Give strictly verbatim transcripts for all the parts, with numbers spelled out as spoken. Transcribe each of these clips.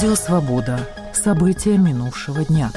Радио «Свобода». События минувшего дня.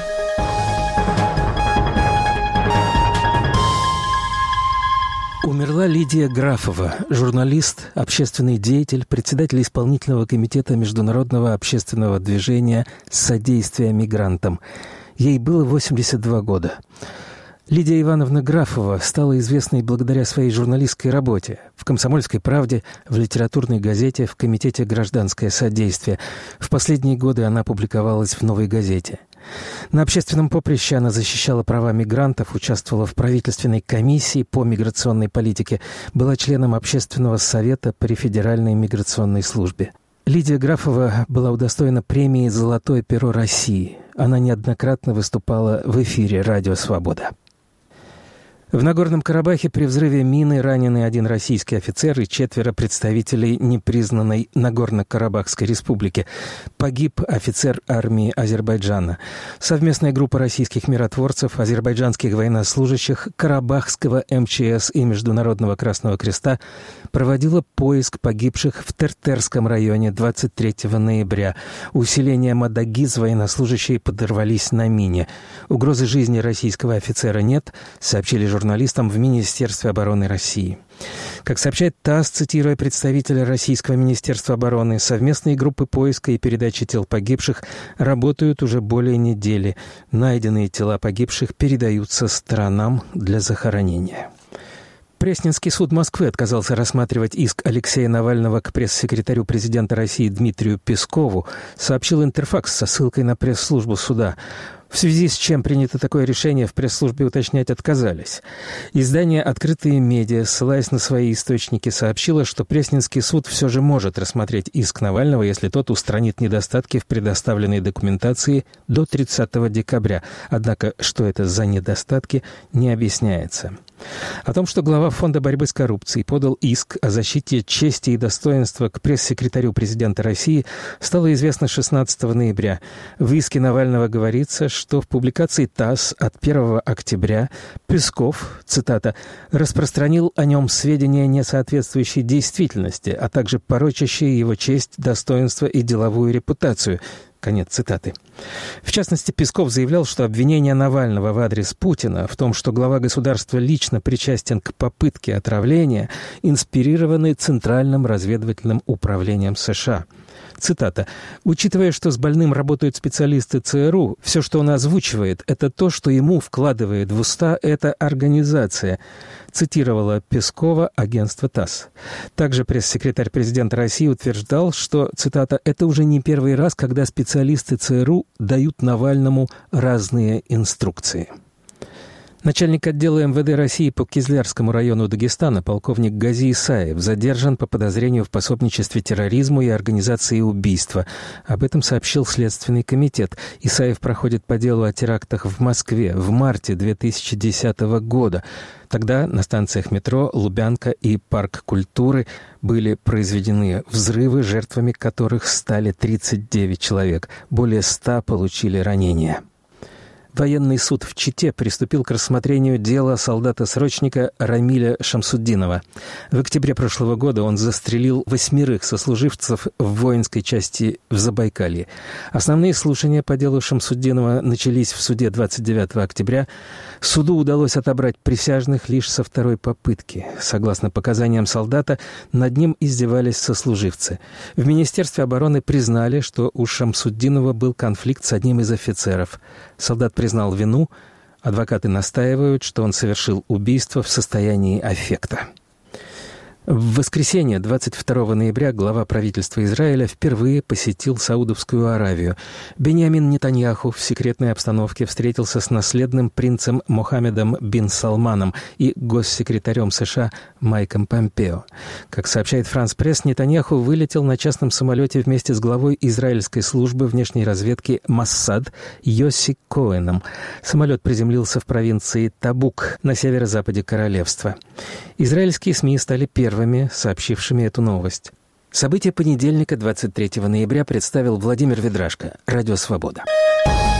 Умерла Лидия Графова, журналист, общественный деятель, председатель исполнительного комитета Международного общественного движения «Содействие мигрантам». Ей было восемьдесят два года. Лидия Ивановна Графова стала известной благодаря своей журналистской работе в «Комсомольской правде», в литературной газете, в Комитете «Гражданское содействие». В последние годы она публиковалась в «Новой газете». На общественном поприще она защищала права мигрантов, участвовала в правительственной комиссии по миграционной политике, была членом Общественного совета при Федеральной миграционной службе. Лидия Графова была удостоена премии «Золотое перо России». Она неоднократно выступала в эфире «Радио Свобода». В Нагорном Карабахе при взрыве мины ранены один российский офицер и четверо представителей непризнанной Нагорно-Карабахской республики. Погиб офицер армии Азербайджана. Совместная группа российских миротворцев, азербайджанских военнослужащих, Карабахского эм че эс и Международного Красного Креста проводила поиск погибших в Тертерском районе двадцать третьего ноября. У селения Мадагиз военнослужащие подорвались на мине. Угрозы жизни российского офицера нет, сообщили журналисты. журналистам в Министерстве обороны России. Как сообщает ТАСС, цитируя представителя Российского Министерства обороны, совместные группы поиска и передачи тел погибших работают уже более недели. Найденные тела погибших передаются сторонам для захоронения. Пресненский суд Москвы отказался рассматривать иск Алексея Навального к пресс-секретарю президента России Дмитрию Пескову, сообщил Интерфакс со ссылкой на пресс-службу суда. В связи с чем принято такое решение, в пресс-службе уточнять отказались. Издание «Открытые медиа», ссылаясь на свои источники, сообщило, что Пресненский суд все же может рассмотреть иск Навального, если тот устранит недостатки в предоставленной документации до тридцатого декабря. Однако, что это за недостатки, не объясняется. О том, что глава Фонда борьбы с коррупцией подал иск о защите чести и достоинства к пресс-секретарю президента России, стало известно шестнадцатого ноября. В иске Навального говорится, что в публикации ТАСС от первого октября Песков, цитата, «распространил о нем сведения, не соответствующие действительности, а также порочащие его честь, достоинство и деловую репутацию». Конец цитаты. В частности, Песков заявлял, что обвинения Навального в адрес Путина в том, что глава государства лично причастен к попытке отравления, инспирированы Центральным разведывательным управлением США. Цитата. «Учитывая, что с больным работают специалисты ЦРУ, все, что он озвучивает, это то, что ему вкладывает в уста эта организация», цитировала Пескова агентство ТАСС. Также пресс-секретарь президента России утверждал, что, цитата, «это уже не первый раз, когда специалисты ЦРУ дают Навальному разные инструкции». Начальник отдела эм вэ дэ России по Кизлярскому району Дагестана полковник Гази Исаев задержан по подозрению в пособничестве терроризму и организации убийства. Об этом сообщил Следственный комитет. Исаев проходит по делу о терактах в Москве в марте две тысячи десятого года. Тогда на станциях метро Лубянка и Парк культуры были произведены взрывы, жертвами которых стали тридцать девять человек. Более ста получили ранения. Военный суд в Чите приступил к рассмотрению дела солдата-срочника Рамиля Шамсуддинова. В октябре прошлого года он застрелил восьмерых сослуживцев в воинской части в Забайкалье. Основные слушания по делу Шамсуддинова начались в суде двадцать девятого октября. Суду удалось отобрать присяжных лишь со второй попытки. Согласно показаниям солдата, над ним издевались сослуживцы. В Министерстве обороны признали, что у Шамсуддинова был конфликт с одним из офицеров. Солдат признал вину, адвокаты настаивают, что он совершил убийство в состоянии аффекта. В воскресенье, двадцать второго ноября, глава правительства Израиля впервые посетил Саудовскую Аравию. Биньямин Нетаньяху в секретной обстановке встретился с наследным принцем Мохаммедом бин Салманом и госсекретарем США Майком Помпео. Как сообщает Франс Пресс, Нетаньяху вылетел на частном самолете вместе с главой израильской службы внешней разведки Моссад Йосси Коэном. Самолет приземлился в провинции Табук на северо-западе королевства. Израильские СМИ стали первыми, сообщившими эту новость. События понедельника, двадцать третьего ноября, представил Владимир Ведрашко. Радио «Свобода».